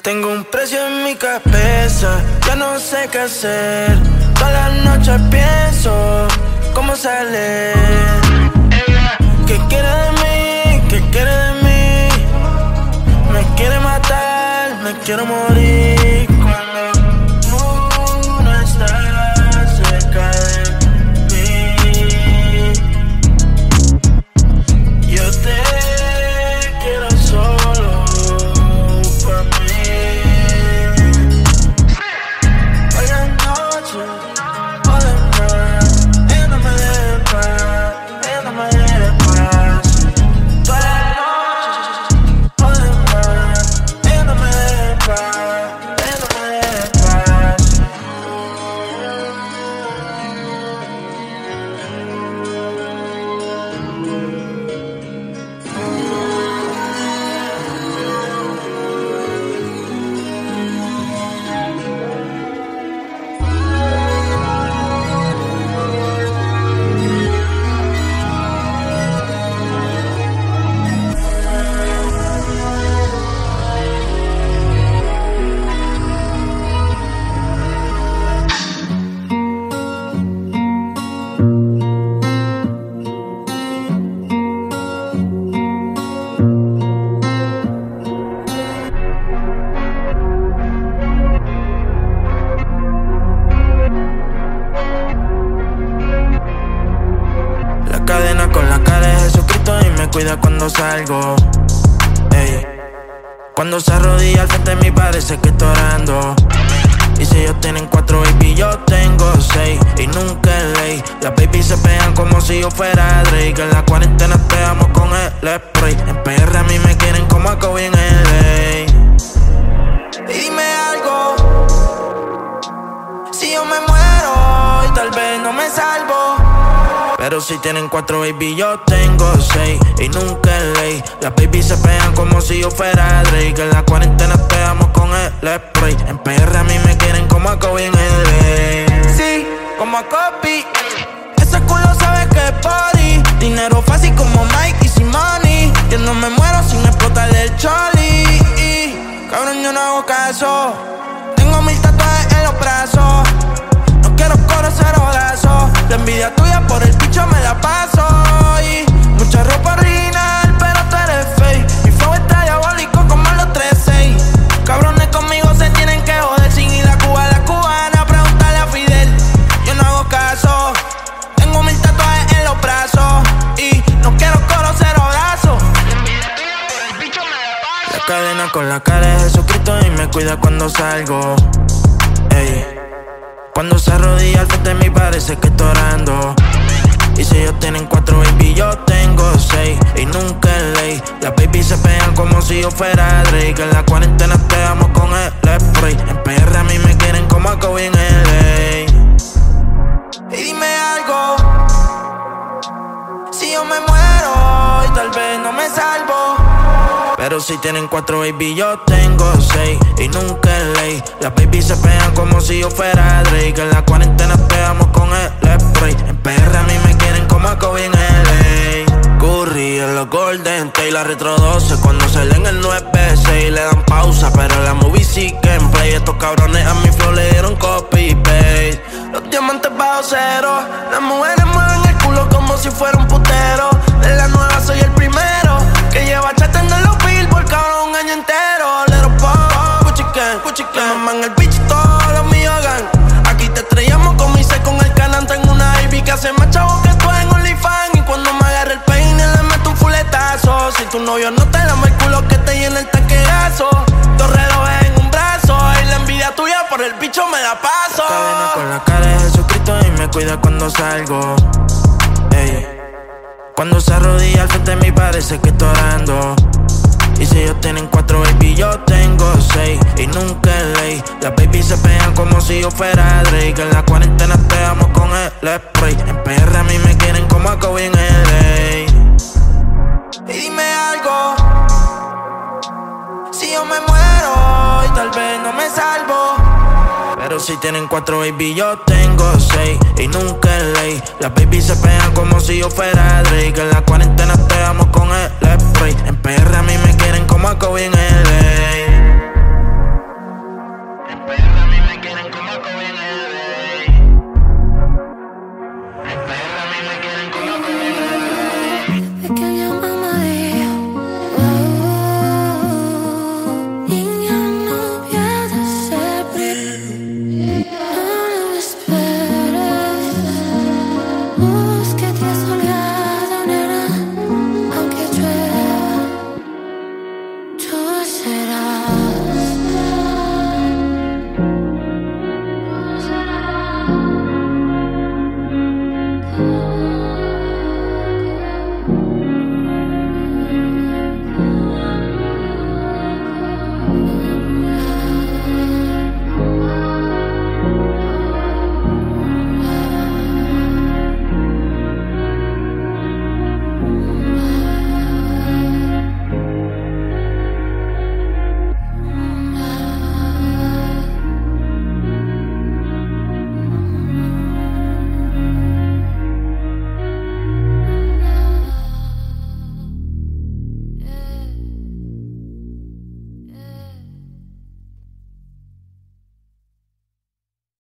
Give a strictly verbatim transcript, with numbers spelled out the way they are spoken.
Tengo un precio en mi cabeza, ya no sé qué hacer. Todas las noches pienso cómo salir. ¿Qué quiere de mí? ¿Qué quiere de mí? Me quiere matar, me quiero morir. Cuando tú no estás cerca de mí, yo te quiero solo para mí. Hoy la noche, hoy la noche, ella no me deja en paz, ella no me deja en paz. Toda la noche, hoy la noche, ella no me deja en paz, ella no me deja en paz. La cadena con la cara de Jesucristo y me cuida cuando salgo. Ey. Cuando se arrodilla al frente de mí parece que estoy orando. Y si ellos tienen cuatro, baby, yo tengo seis. Y nunca es ley. Las baby se pegan como si yo fuera Drake. En la cuarentena te amo con el spray. En P R a mí me quieren como a Kobe en L A. Y dime algo, si yo me muero y tal vez no me salvo. Pero si tienen cuatro, baby, yo tengo seis. Y nunca es ley. Las baby se pegan como si yo fuera Drake. En la cuarentena te amo con el spray. En P R a mí me quieren como a Kobe en L A. Sí, como a Kobe. Ese culo sabe que es body. Dinero fácil como Mike y Simone. Que no me muero sin explotarle el choli. Cabrón, yo no hago caso. Tengo mil tatuajes en los brazos. No quiero conocer brazos. La envidia tuya por el bicho me la paso. Y mucha ropa original, pero tú eres fake. Mi flow está diabólico como los tres seis. Cabrones conmigo se tienen que joder. Sin ir a Cuba, la cubana, preguntarle a Fidel. Yo no hago caso. Tengo mil tatuajes en los brazos. Y no quiero conocer brazos. La cadena con la cara de Jesucristo y me cuida cuando salgo. Ey. Cuando se arrodilla al frente de mí parece que estoy orando. Y si ellos tienen cuatro, baby, yo tengo seis. Y nunca es ley. Las baby se pegan como si yo fuera Drake. En la cuarentena te amo con el spray. En P R a mí me quieren como a Kobe en L A. Y dime algo, si yo me muero y tal vez no me salvo. Pero si tienen cuatro, baby, yo tengo seis. Y nunca es ley. Las baby se pegan como si yo fuera Drake. En la cuarentena te amo con el spray. En P R a mí me quieren como a Kobe en L A. Curry en los Golden State, la Retro doce. Cuando se leen el nueve seis le dan pausa, pero la movie sí que en play. Estos cabrones a mi flow le dieron copy paste. Los diamantes bajo cero. Las mujeres mueven el culo como si fuera un putero. De la nueva soy el primero que lleva chatando en los billboard, cabrón, un año entero. Little pop, Gucci Gang, Gucci Gang. Le maman el bitch y todos los míos gang. Aquí te estrellamos con mi set, con el canal. Tengo una I V que hace más chavo que tú en OnlyFans. Y cuando me agarre el peine le meto un fuletazo. Si tu novio no te lama el culo que te llena el tanqueazo. Dos relojes en un brazo. Y la envidia tuya por el bicho me la paso. Cadena con la cara de Jesucristo y me cuida cuando salgo. Ey. Cuando se arrodilla al frente de mí parece que estoy orando. Y si ellos tienen cuatro, baby, yo tengo seis. Y nunca es ley. Las baby se pegan como si yo fuera Drake. En la cuarentena te amo con el spray. En P R a mí me quieren como a Kobe en L A. Y dime algo, si yo me muero y tal vez no me salvo. Pero si tienen cuatro, baby, yo tengo seis. Y nunca es ley. Las baby se pegan como si yo fuera Drake. En la cuarentena te amo con el spray. En P R a mí me quieren como a Kobe en L A.